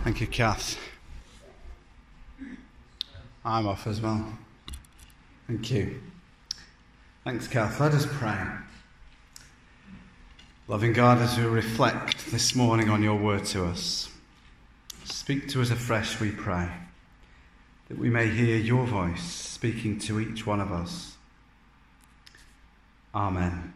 Thank you, Kath. I'm off as well. Thank you. Thanks, Kath. Let us pray. Loving God, as we reflect this morning on your word to us, speak to us afresh, we pray, that we may hear your voice speaking to each one of us. Amen.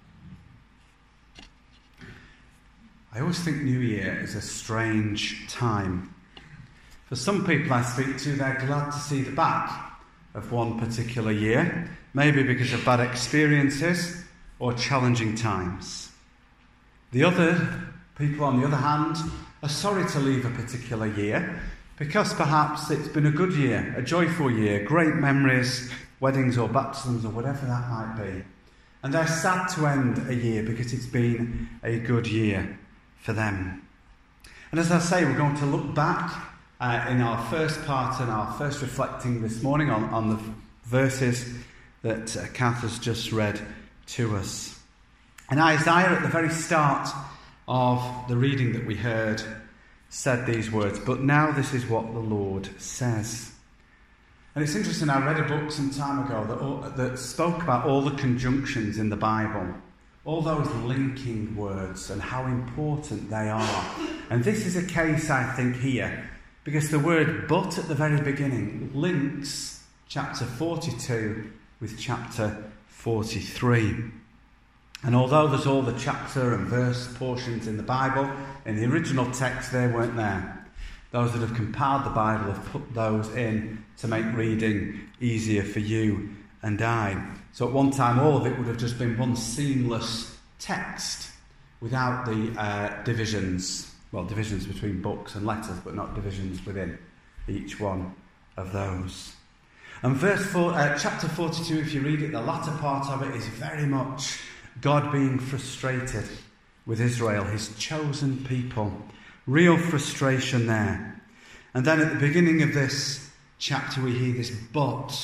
I always think New Year is a strange time. For some people I speak to, they're glad to see the back of one particular year, maybe because of bad experiences or challenging times. The other people, on the other hand, are sorry to leave a particular year because perhaps it's been a good year, a joyful year, great memories, weddings or baptisms or whatever that might be. And they're sad to end a year because it's been a good year for them. And as I say, we're going to look back in our first part and our first reflecting this morning on the verses that Kath has just read to us. And Isaiah, at the very start of the reading that we heard, said these words, "But now this is what the Lord says." And it's interesting, I read a book some time ago that spoke about all the conjunctions in the Bible, all those linking words and how important they are. And this is a case, I think, here, because the word "but" at the very beginning links chapter 42 with chapter 43. And although there's all the chapter and verse portions in the Bible, in the original text they weren't there. Those that have compiled the Bible have put those in to make reading easier for you and I. So at one time all of it would have just been one seamless text without the divisions. Well, divisions between books and letters, but not divisions within each one of those. And chapter 42, if you read it, the latter part of it is very much God being frustrated with Israel, his chosen people. Real frustration there. And then at the beginning of this chapter we hear this "but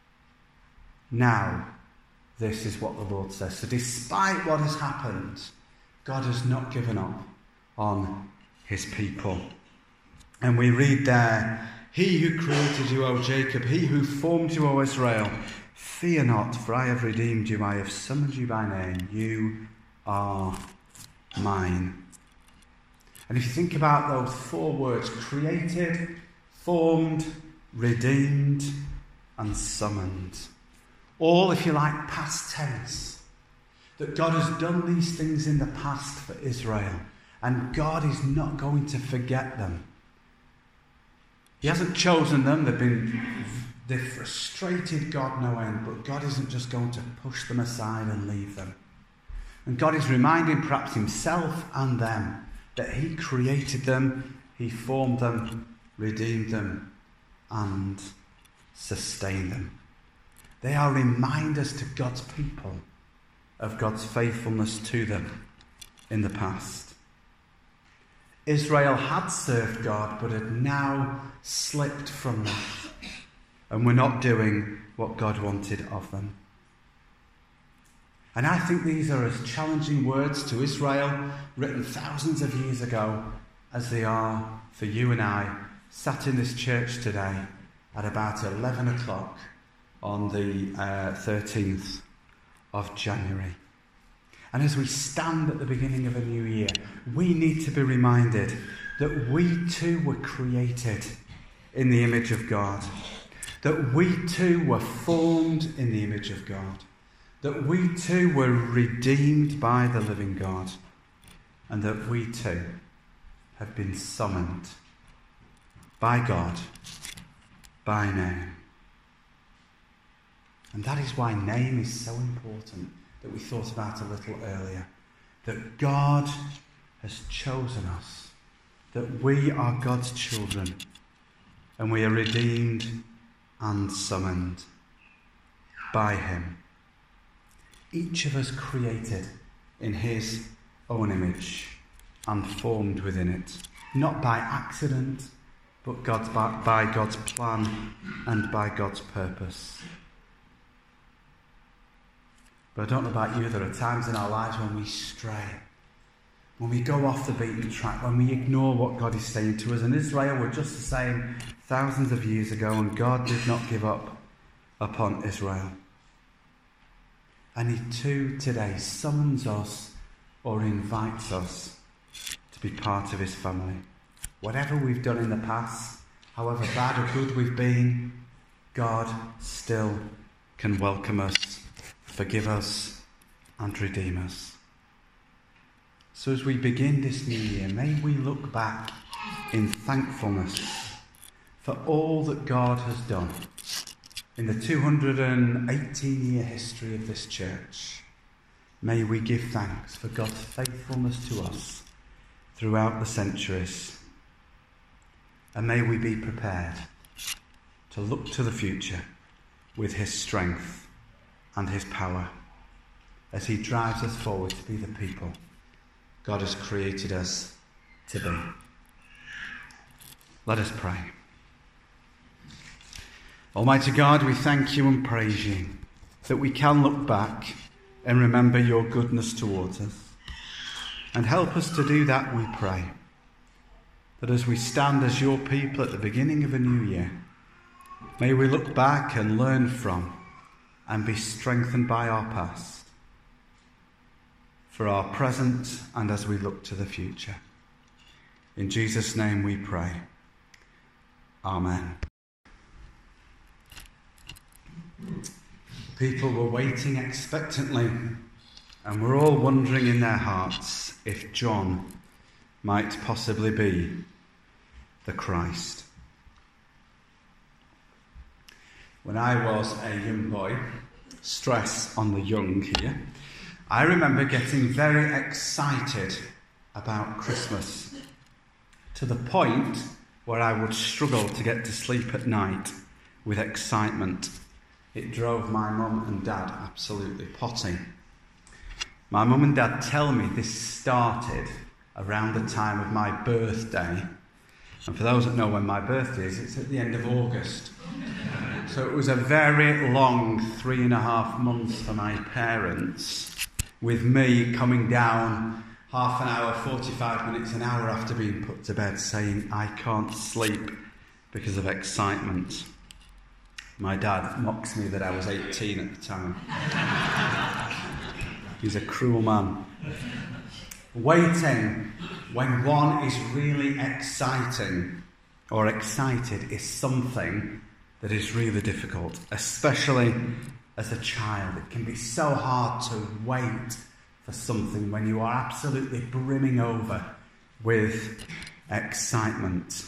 now this is what the Lord says." So despite what has happened, God has not given up on his people. And we read there, "He who created you, O Jacob, he who formed you, O Israel, fear not, for I have redeemed you, I have summoned you by name, you are mine." And if you think about those four words, created, formed, redeemed, and summoned, all, if you like, past tense, that God has done these things in the past for Israel, and God is not going to forget them. He hasn't chosen them, they've frustrated God no end, but God isn't just going to push them aside and leave them. And God is reminding perhaps himself and them that he created them, he formed them, redeemed them, and sustained them. They are reminders to God's people of God's faithfulness to them in the past. Israel had served God, but had now slipped from that and were not doing what God wanted of them. And I think these are as challenging words to Israel, written thousands of years ago, as they are for you and I, sat in this church today at about 11 o'clock on the 13th of January. And as we stand at the beginning of a new year, we need to be reminded that we too were created in the image of God, that we too were formed in the image of God, that we too were redeemed by the living God, and that we too have been summoned by God by name. And that is why name is so important, that we thought about a little earlier. That God has chosen us, that we are God's children, and we are redeemed and summoned by him. Each of us created in his own image and formed within it, not by accident, but by God's plan and by God's purpose. But I don't know about you, there are times in our lives when we stray. when we go off the beaten track, when we ignore what God is saying to us. And Israel were just the same thousands of years ago, and God did not give up upon Israel. And he too today summons us or invites us to be part of his family. Whatever we've done in the past, however bad or good we've been, God still can welcome us, forgive us, and redeem us. So as we begin this new year, may we look back in thankfulness for all that God has done in the 218-year history of this church. May we give thanks for God's faithfulness to us throughout the centuries. And may we be prepared to look to the future with his strength and his power as he drives us forward to be the people God has created us to be. Let us pray. Almighty God, we thank you and praise you that we can look back and remember your goodness towards us. And help us to do that, we pray. That as we stand as your people at the beginning of a new year, may we look back and learn from and be strengthened by our past for our present and as we look to the future. In Jesus' name we pray. Amen. People were waiting expectantly, and were all wondering in their hearts if John might possibly be the Christ. When I was a young boy, stress on the young here, I remember getting very excited about Christmas, to the point where I would struggle to get to sleep at night with excitement. It drove my mum and dad absolutely potty. My mum and dad tell me this started around the time of my birthday. And for those that know when my birthday is, it's at the end of August. So it was a very long 3.5 months for my parents, with me coming down half an hour, 45 minutes, an hour after being put to bed, saying I can't sleep because of excitement. My dad mocks me that I was 18 at the time. He's a cruel man. Waiting when one is really exciting or excited is something that is really difficult, especially as a child. It can be so hard to wait for something when you are absolutely brimming over with excitement.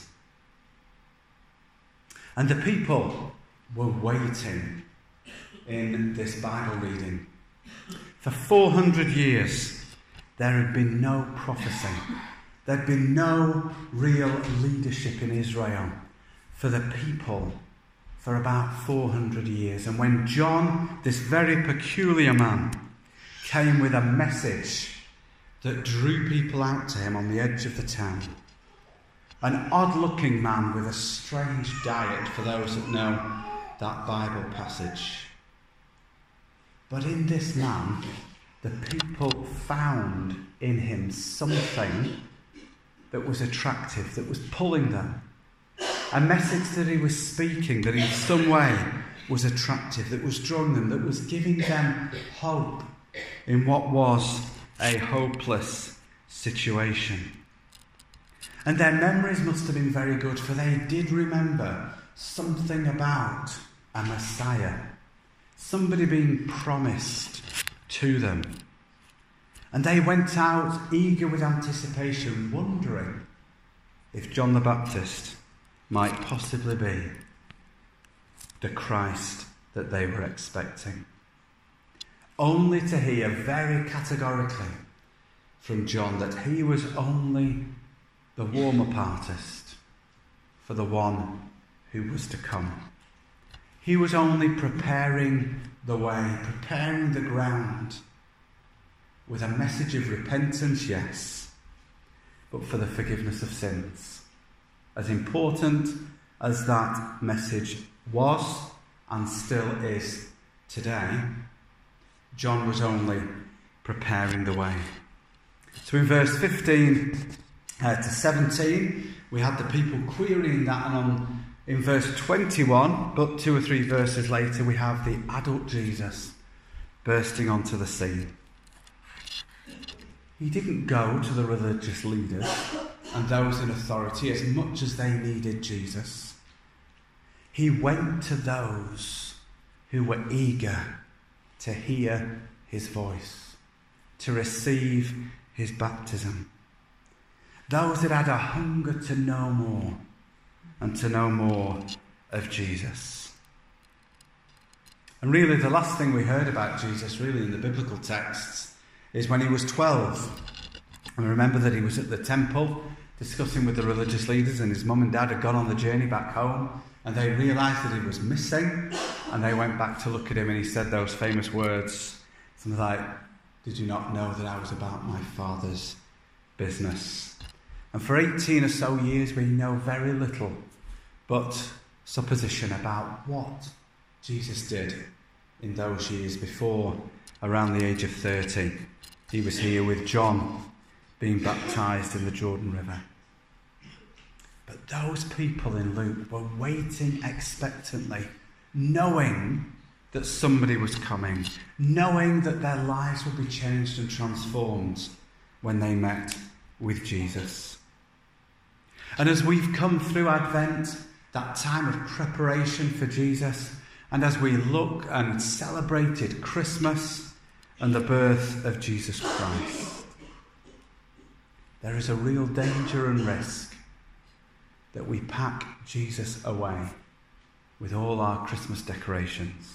And the people were waiting in this Bible reading. For 400 years, there had been no prophecy. There had been no real leadership in Israel for the people for about 400 years. And when John, this very peculiar man, came with a message that drew people out to him on the edge of the town, an odd-looking man with a strange diet, for those that know that Bible passage. But in this man, the people found in him something that was attractive, that was pulling them. A message that he was speaking that in some way was attractive, that was drawing them, that was giving them hope in what was a hopeless situation. And their memories must have been very good, for they did remember something about a Messiah, somebody being promised to them. And they went out eager with anticipation, wondering if John the Baptist might possibly be the Christ that they were expecting. Only to hear very categorically from John that he was only the warmer partist for the one who was to come. He was only preparing the way, preparing the ground with a message of repentance, yes, but for the forgiveness of sins. As important as that message was and still is today, John was only preparing the way. So in verse 15 to 17, we had the people querying that, and in verse 21, but 2 or 3 verses later, we have the adult Jesus bursting onto the scene. He didn't go to the religious leaders and those in authority as much as they needed Jesus. He went to those who were eager to hear his voice, to receive his baptism. Those that had a hunger to know more and to know more of Jesus. And really the last thing we heard about Jesus really in the biblical texts is when he was 12. And remember that he was at the temple discussing with the religious leaders, and his mum and dad had gone on the journey back home, and they realised that he was missing, and they went back to look at him, and he said those famous words, something like, "Did you not know that I was about my Father's business?" And for 18 or so years we know very little but supposition about what Jesus did in those years before around the age of 30. He was here with John being baptised in the Jordan River. But those people in Luke were waiting expectantly, knowing that somebody was coming, knowing that their lives would be changed and transformed when they met with Jesus. And as we've come through Advent, that time of preparation for Jesus, and as we look and celebrated Christmas and the birth of Jesus Christ, there is a real danger and risk that we pack Jesus away with all our Christmas decorations.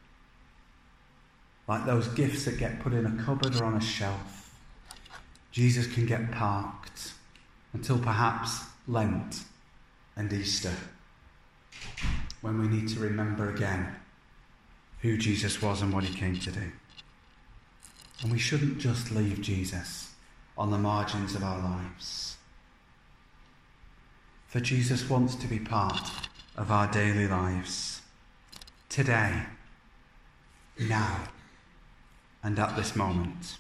Like those gifts that get put in a cupboard or on a shelf, Jesus can get parked until perhaps Lent and Easter, when we need to remember again who Jesus was and what he came to do. And we shouldn't just leave Jesus on the margins of our lives. For Jesus wants to be part of our daily lives, today, now, and at this moment.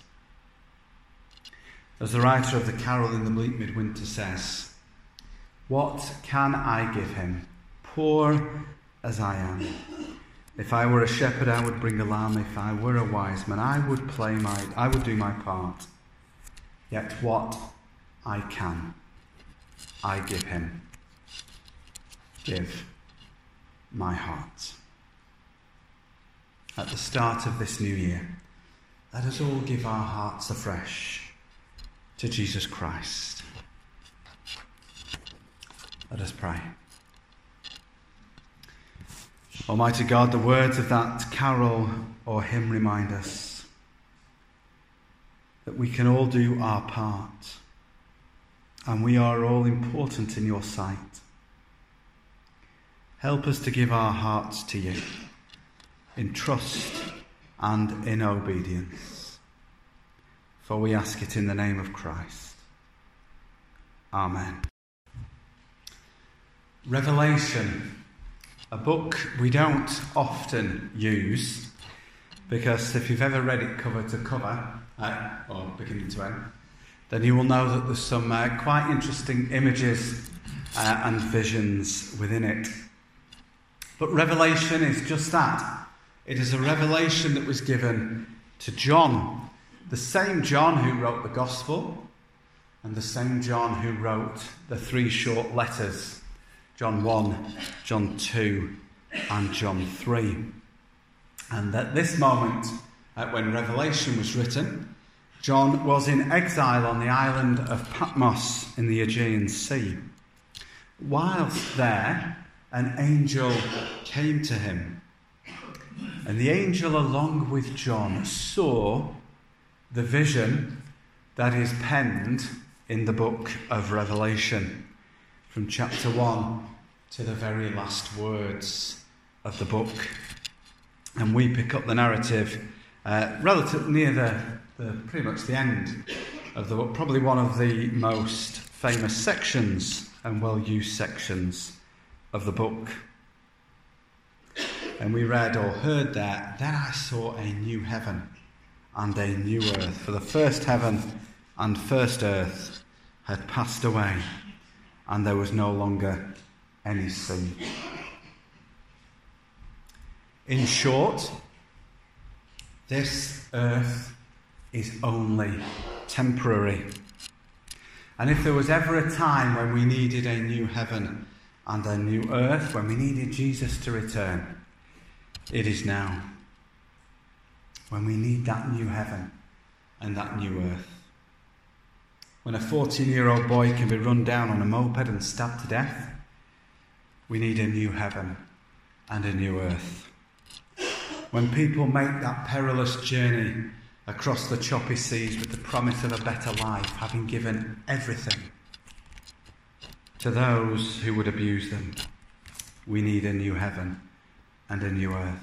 As the writer of the carol in the bleak midwinter says, "What can I give him, poor as I am? If I were a shepherd, I would bring a lamb. If I were a wise man, I would do my part. Yet what I can, I give him. Give my heart." At the start of this new year, let us all give our hearts afresh to Jesus Christ. Let us pray. Almighty God, the words of that carol or hymn remind us that we can all do our part, and we are all important in your sight. Help us to give our hearts to you in trust and in obedience. For we ask it in the name of Christ. Amen. Revelation. A book we don't often use, because if you've ever read it cover to cover, or beginning to end, then you will know that there's some quite interesting images and visions within it. But Revelation is just that. It is a revelation that was given to John, the same John who wrote the Gospel, and the same John who wrote the 3 short letters, John 1, John 2, and John 3. And at this moment, when Revelation was written, John was in exile on the island of Patmos in the Aegean Sea. Whilst there, an angel came to him. And the angel, along with John, saw the vision that is penned in the book of Revelation, from chapter 1 to the very last words of the book. And we pick up the narrative relatively near the pretty much the end of the book, probably one of the most famous sections and well-used sections of the book. And we read or heard there, "Then I saw a new heaven and a new earth, for the first heaven and first earth had passed away, and there was no longer any sea. In short, this earth is only temporary. And if there was ever a time when we needed a new heaven and a new earth, when we needed Jesus to return, it is now. When we need that new heaven and that new earth. When a 14-year-old boy can be run down on a moped and stabbed to death, we need a new heaven and a new earth. When people make that perilous journey across the choppy seas with the promise of a better life, having given everything to those who would abuse them, we need a new heaven and a new earth.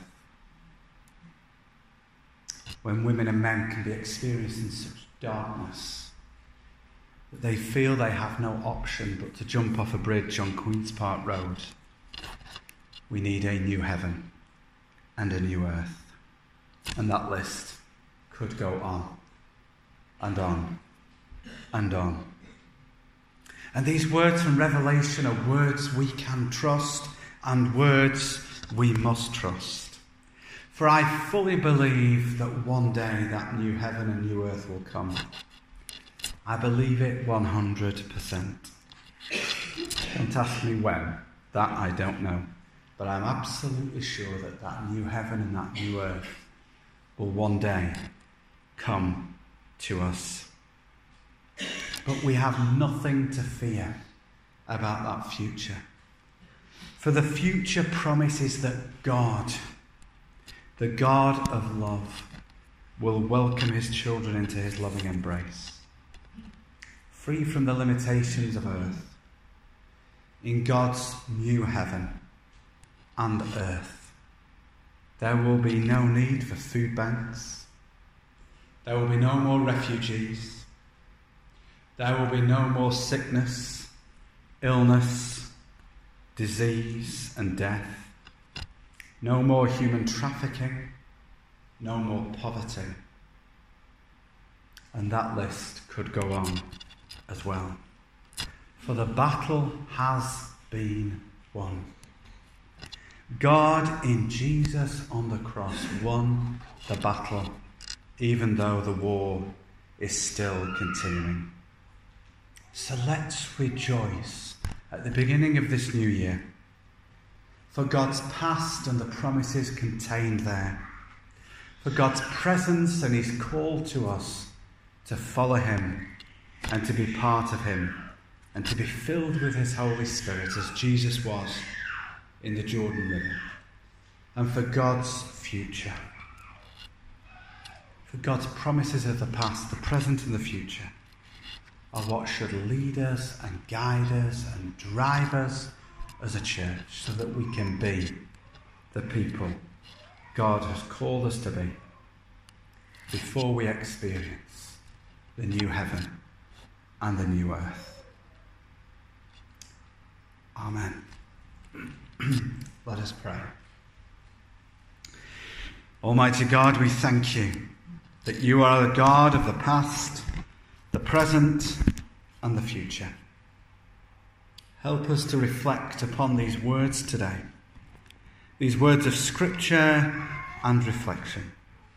When women and men can be experiencing such darkness that they feel they have no option but to jump off a bridge on Queen's Park Road, we need a new heaven and a new earth. And that list could go on and on and on. And these words from Revelation are words we can trust and words we must trust. For I fully believe that one day that new heaven and new earth will come. I believe it 100%. Don't ask me when. That I don't know. But I'm absolutely sure that that new heaven and that new earth will one day come to us. But we have nothing to fear about that future. For the future promises that God, the God of love, will welcome his children into his loving embrace, free from the limitations of earth, in God's new heaven and earth. There will be no need for food banks. There will be no more refugees. There will be no more sickness, illness, disease and death. No more human trafficking. No more poverty. And that list could go on as well. For the battle has been won. God in Jesus on the cross won the battle, even though the war is still continuing. So let's rejoice at the beginning of this new year for God's past and the promises contained there, for God's presence and his call to us to follow him and to be part of him and to be filled with his Holy Spirit as Jesus was in the Jordan River, and for God's future. For God's promises of the past, the present and the future are what should lead us and guide us and drive us as a church so that we can be the people God has called us to be before we experience the new heaven and the new earth. Amen. Let us pray. Almighty God, we thank you that you are the God of the past, the present, and the future. Help us to reflect upon these words today, these words of Scripture and reflection.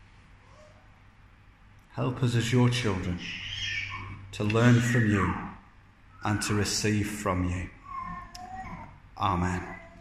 Help us as your children to learn from you and to receive from you. Amen.